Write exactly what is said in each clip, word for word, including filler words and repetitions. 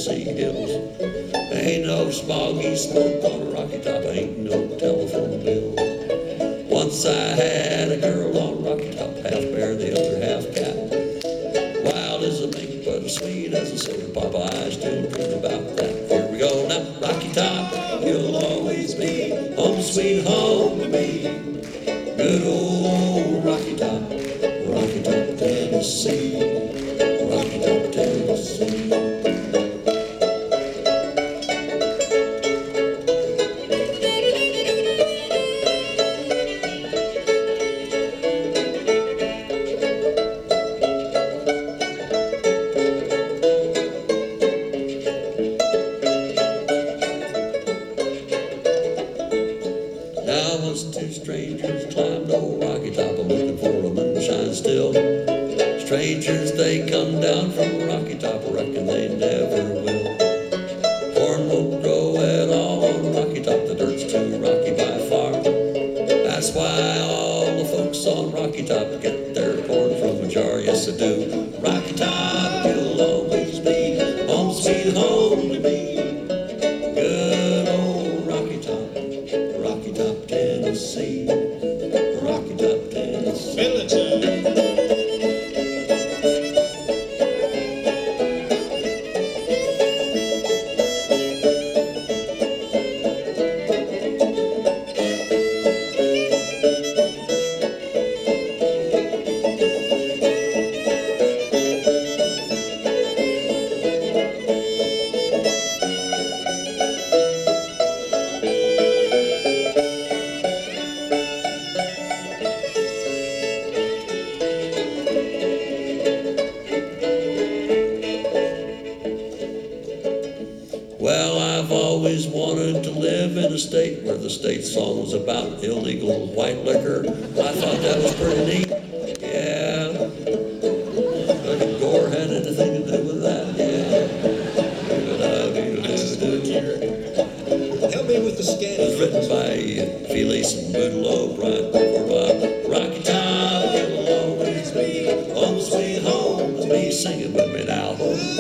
Tennessee hills. Ain't no smoggy smoke on a Rocky Top, ain't no telephone bill. Once I had a girl on Rocky Top, half bear, the other half cat. Wild as a mink, but as sweet as a soda pop. I still dream about that. Here we go now. Rocky Top, you'll always be home sweet home to me. Good old Rocky Top, Rocky Top, Tennessee. Rocky Top, Tennessee. Two strangers climbed old Rocky Top, looking for a moonshine still. Strangers, they come down from Rocky Top, reckon they never will. Corn won't grow at all on Rocky Top, the dirt's too rocky by far. That's why all the folks on Rocky Top get their corn from a jar, yes they do. Rocky Top, you'll always be home sweet home to me. Good old Rocky Top, Rocky Top, Tennessee. Rocky Top, Tennessee. Military. Well, I've always wanted to live in a state where the state song was about illegal white liquor. I thought that was pretty neat. Yeah. But if Gore had anything to do with that, yeah. Help me with the scan. It was written by Felix and Boudleaux, Brian Corbob. Rocky Top, you'll always be home sweet home to me. Sing it with me now.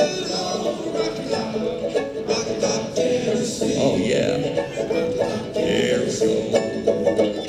Oh yeah, here we go.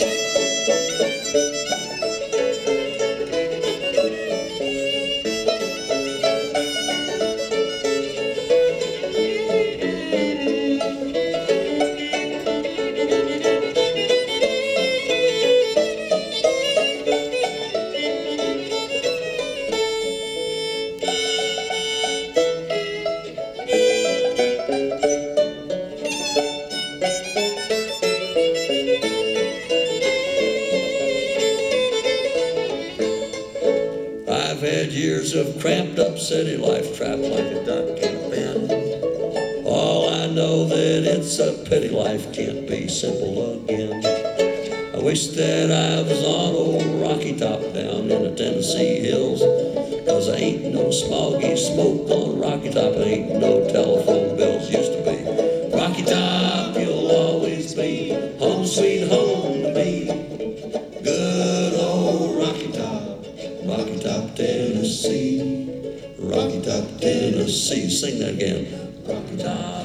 I've had years of cramped up city life, trapped like a duck in a pen. All I know that it's a pity life can't be simple again. I wish that I was on old Rocky Top down in the Tennessee hills, 'cause I ain't no smoggy smoke on Rocky Top, ain't no telephone bills. Used to be Rocky Top, you'll always be home sweet home to me. Good old Rocky Top, Rocky Top, Tennessee. Rocky Top, Tennessee. Sing that again. Rocky Top,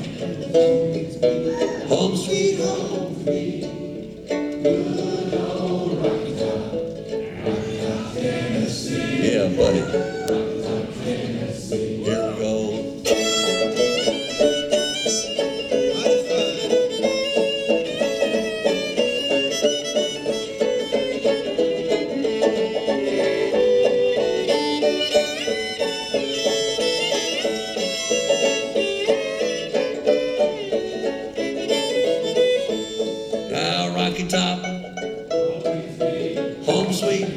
home sweet home to me. Good old Rocky Top, Rocky Top, Tennessee. Yeah, buddy. Rocky Top, Tennessee. Here we go. Rocky Top, home sweet,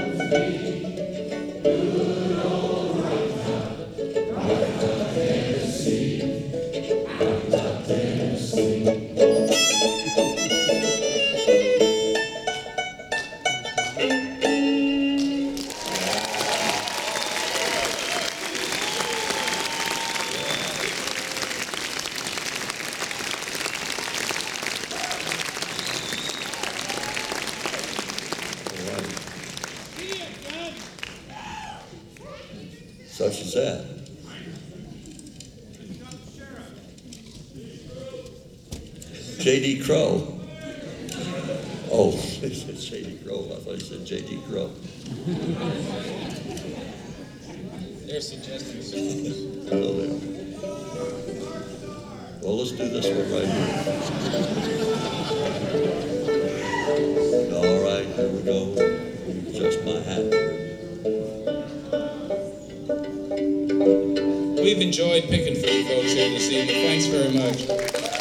good old Rocky Top, Rocky Top, Tennessee, Rocky Top, Tennessee. Such as that. J D Crow. Oh, he said Shady Grove. I thought he said J D Crow. They're suggesting songs. I know they are. Well, let's do this one right here. All right, here we go. Just my hat. We've enjoyed picking for you folks here this evening. Thanks very much.